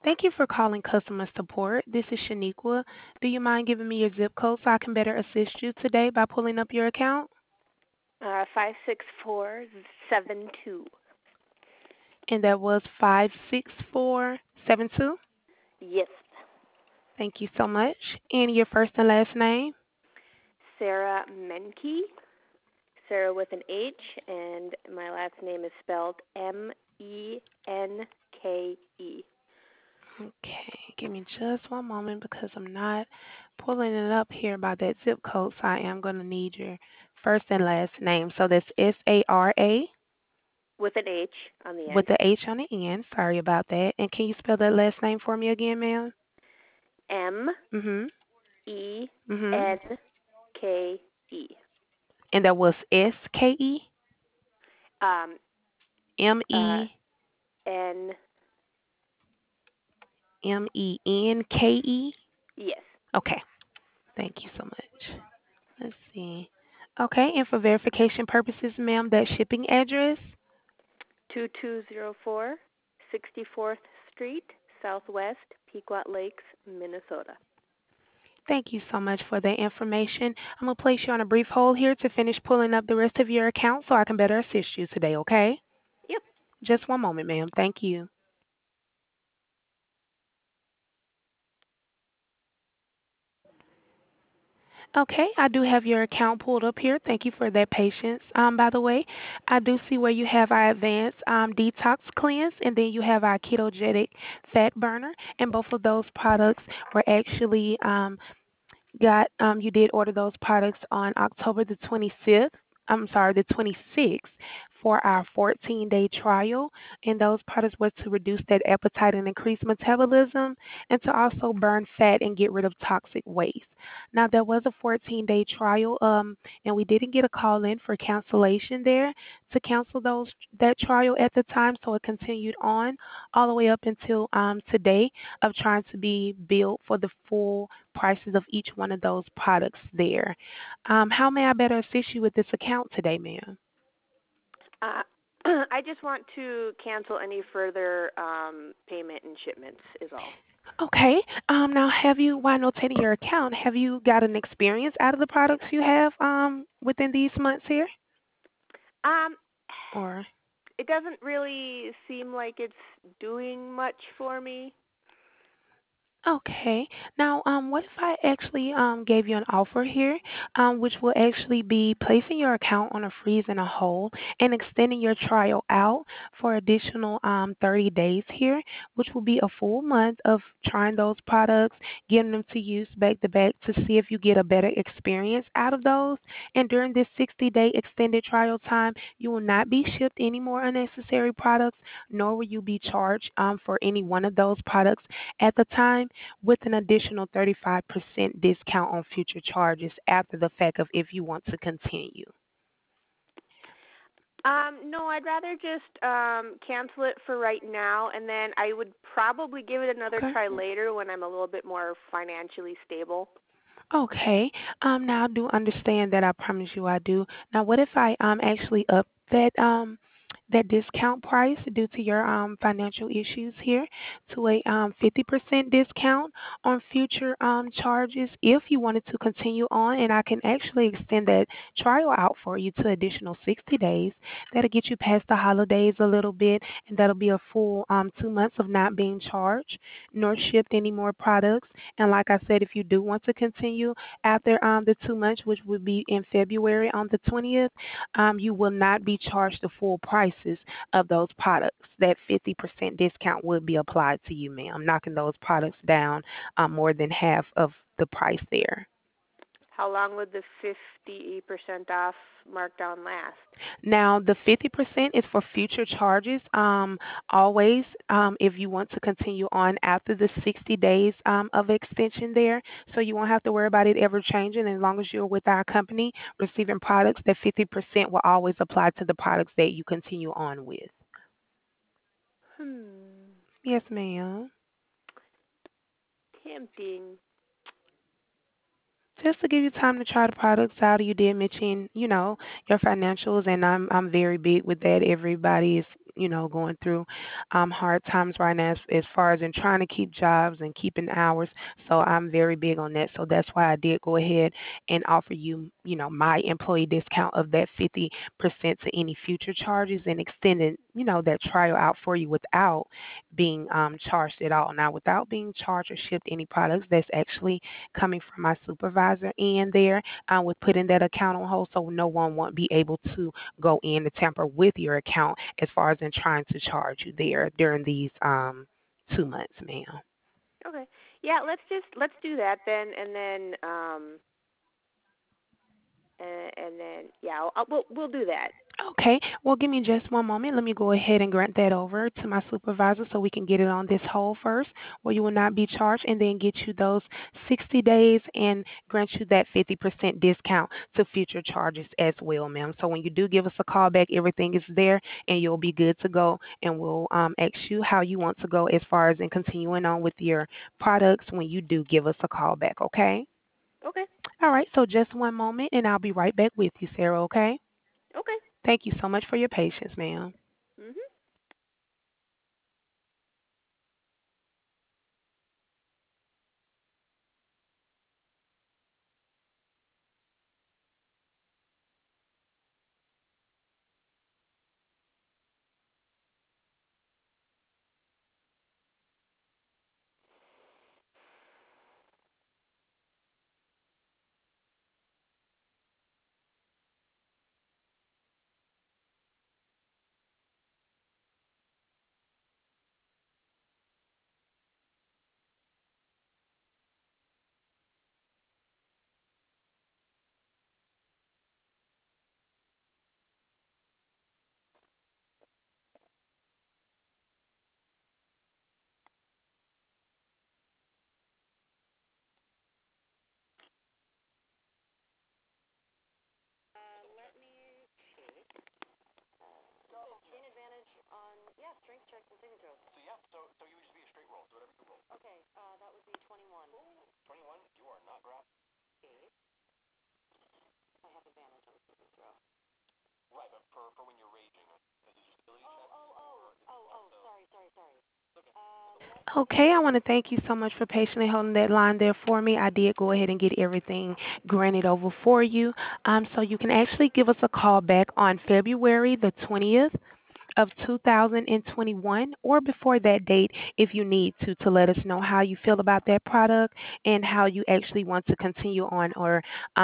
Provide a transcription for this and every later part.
Thank you for calling customer support. This is Shaniqua. Do you mind giving me your zip code so I can better assist you today by pulling up your account? 56472. And that was 56472. Yes. Thank you so much. And your first and last name? Sarah Menke. Sarah with an H, and my last name is spelled Menke. Okay, give me just one moment because I'm not pulling it up here by that zip code, so I am going to need your first and last name. So that's Sara With an H on the with end. the H on the end. Sorry about that. And can you spell that last name for me again, ma'am? Mhm. Mhm. Menke. And that was SKE Um, uh, M N. MENKE. Yes. Okay. Thank you so much. Let's see. Okay, and for verification purposes, ma'am, that shipping address. 2204 64th Street, Southwest, Pequot Lakes, Minnesota. Thank you so much for that information. I'm going to place you on a brief hold here to finish pulling up the rest of your account so I can better assist you today, okay? Yep. Just one moment, ma'am. Thank you. Okay, I do have your account pulled up here. Thank you for that patience. By the way, I do see where you have our advanced detox cleanse, and then you have our ketogenic fat burner, and both of those products were actually got you did order those products on October the 25th. I'm sorry, the 26th for our 14-day trial, and those products were to reduce that appetite and increase metabolism, and to also burn fat and get rid of toxic waste. Now there was a 14-day trial, and we didn't get a call in for cancellation there to cancel that trial at the time, so it continued on all the way up until today of trying to be billed for the full prices of each one of those products there. How may I better assist you with this account today, ma'am? Uh, I just want to cancel any further payment and shipments is all. Okay. Now, have you, while notating your account, have you got an experience out of the products you have within these months here? Um, Or it doesn't really seem like it's doing much for me. okay. Now, what if I actually gave you an offer here, which will actually be placing your account on a freeze and a hold and extending your trial out for additional 30 days here, which will be a full month of trying those products, getting them to use back to back to see if you get a better experience out of those. And during this 60-day extended trial time, you will not be shipped any more unnecessary products, nor will you be charged for any one of those products at the time, with an additional 35% discount on future charges after the fact of if you want to continue. No, I'd rather just cancel it for right now, and then I would probably give it another Okay. try later when I'm a little bit more financially stable. Okay. Now I do understand that. I promise you I do. Now, what if I actually up that discount price due to your financial issues here to a 50% discount on future charges if you wanted to continue on, and I can actually extend that trial out for you to additional 60 days. That'll get you past the holidays a little bit, and that'll be a full 2 months of not being charged nor shipped any more products. And like I said, if you do want to continue after the 2 months, which would be in February on the 20th, you will not be charged the full prices of those products. That 50% discount will be applied to you, ma'am, knocking those products down more than half of the price there. How long would the 50% off markdown last? Now, the 50% is for future charges. Always, if you want to continue on after the 60 days of extension there, so you won't have to worry about it ever changing. As long as you're with our company receiving products, that 50% will always apply to the products that you continue on with. Hmm. Yes, ma'am. Tempting. Just to give you time to try the products out, you did mention, your financials, and I'm very big with that. Everybody is going through hard times right now as far as in trying to keep jobs and keeping hours. So I'm very big on that. So that's why I did go ahead and offer you, my employee discount of that 50% to any future charges and extended, that trial out for you without being charged at all. Now, without being charged or shipped any products, that's actually coming from my supervisor in there with putting that account on hold so no one won't be able to go in to tamper with your account as far as in trying to charge you there during these 2 months, ma'am. Okay. Yeah, let's do that then, and then yeah, we'll do that. Okay, well, give me just one moment. Let me go ahead and grant that over to my supervisor so we can get it on this hold first, where you will not be charged, and then get you those 60 days and grant you that 50% discount to future charges as well, ma'am. So when you do give us a call back, everything is there, and you'll be good to go, and we'll ask you how you want to go as far as in continuing on with your products when you do give us a call back, okay? Okay. All right, so just one moment, and I'll be right back with you, Sarah, okay? Okay. Thank you so much for your patience, ma'am. Mhm. Okay, I want to thank you so much for patiently holding that line there for me. I did go ahead and get everything granted over for you. So you can actually give us a call back on February the 20th of 2021 or before that date if you need to let us know how you feel about that product and how you actually want to continue on or,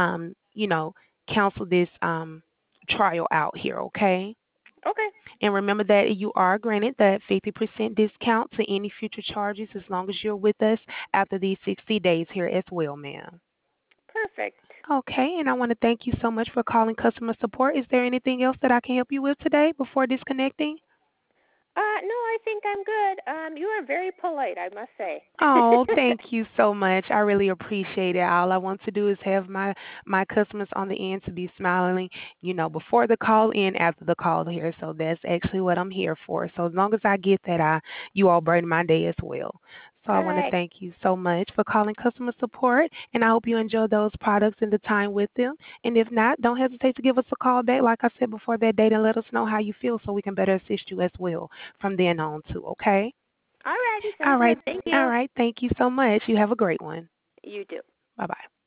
cancel this trial out here, okay? Okay. And remember that you are granted that 50% discount to any future charges as long as you're with us after these 60 days here as well, ma'am. Perfect. Okay, and I want to thank you so much for calling customer support. Is there anything else that I can help you with today before disconnecting? No, I think I'm good. You are very polite, I must say. Oh, thank you so much. I really appreciate it. All I want to do is have my customers on the end to be smiling, before the call and after the call here. So that's actually what I'm here for. So as long as I get that, you all brighten my day as well. So I All want to right. thank you so much for calling customer support, and I hope you enjoy those products and the time with them. And if not, don't hesitate to give us a call back, like I said before that date, and let us know how you feel so we can better assist you as well from then on too. Okay? All righty. All Sounds right. good. Thank All you. right. Thank you so much. You have a great one. You too. Bye bye.